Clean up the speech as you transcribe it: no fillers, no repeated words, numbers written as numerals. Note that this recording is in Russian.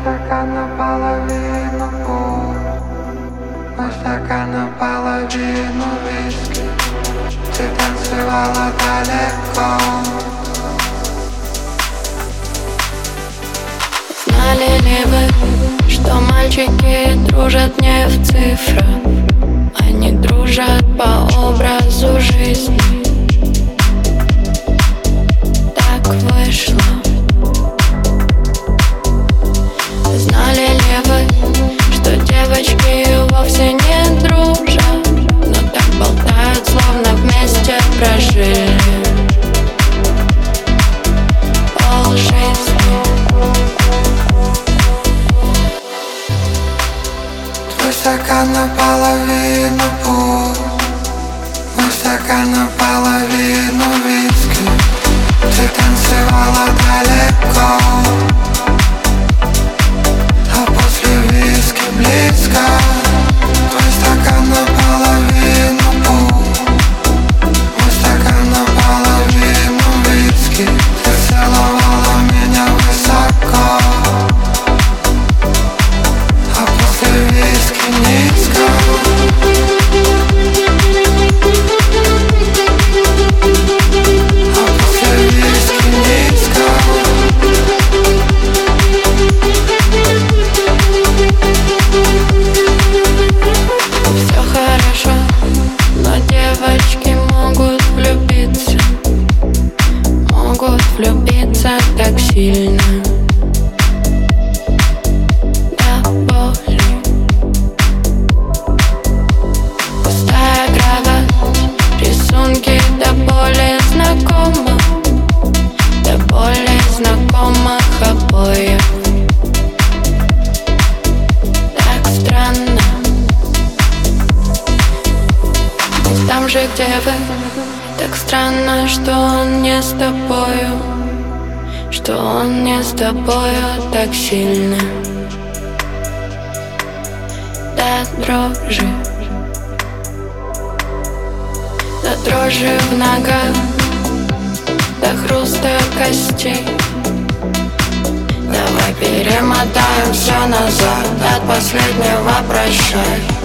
стакан наполовину пуст, мой стакан наполовину виски. Ты танцевала далеко. Знали ли вы, что мальчики дружат не в цифрах? Они дружат по образу жизни. Так вышло. Знали ли вы, что девочки вовсе не дружат, но так болтают, словно вместе прожили полжизни? Твой стакан наполовину пуст, мой стакан наполовину виски. Ты танцевала далеко, а после виски близко. Твой стакан наполовину пуст, мой стакан наполовину виски. Ты целовала меня высоко, а после виски низко. Влюбиться так сильно до боли. Пустая кровать, рисунки до боли знакомых, до боли знакомых обоев. Так странно. Там же, где вы, так странно, что он не с тобою, что он не с тобою так сильно. До дрожи, до дрожи в ногах, до хруста костей. Давай перемотаем все назад, от последнего прощай.